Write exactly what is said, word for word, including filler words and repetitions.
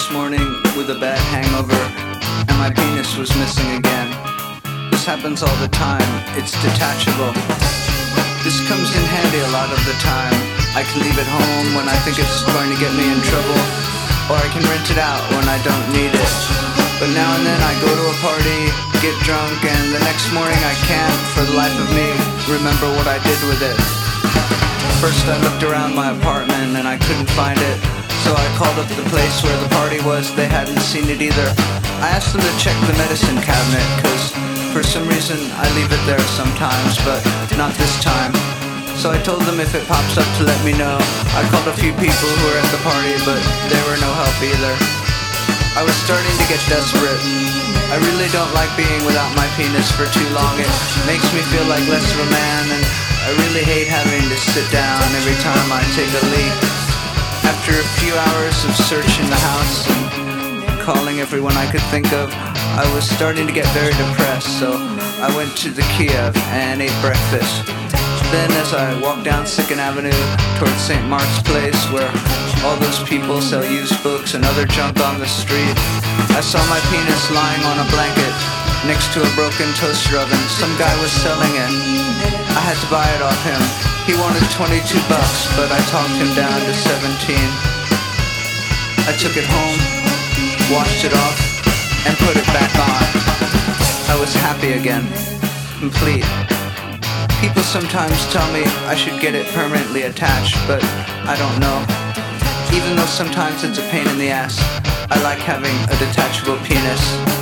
this morning with a bad hangover, and my penis was missing again. This happens all the time, it's detachable. This comes in handy a lot of the time. I can leave it home when I think it's going to get me in trouble, or I can rent it out when I don't need it. But now and then I go to a party, get drunk, and the next morning I can't, for the life of me, remember what I did with it. First I looked around my apartment and I couldn't find it, so I called up the place where the party was. They hadn't seen it either. I asked them to check the medicine cabinet, cause for some reason I leave it there sometimes, but not this time. So I told them if it pops up to let me know. I called a few people who were at the party, but they were no help either. I was starting to get desperate. I really don't like being without my penis for too long. It makes me feel like less of a man, and I really hate having to sit down every time I take a leak. After a few hours of searching the house and calling everyone I could think of, I was starting to get very depressed, so I went to the Kiev and ate breakfast. Then as I walked down Second Avenue towards Saint Mark's Place, where all those people sell used books and other junk on the street, I saw my penis lying on a blanket next to a broken toaster oven. Some guy was selling it. I had to buy it off him. He wanted twenty-two bucks, but I talked him down to seventeen. I took it home, washed it off, and put it back on. I was happy again, complete. People sometimes tell me I should get it permanently attached, but I don't know. Even though sometimes it's a pain in the ass, I like having a detachable penis.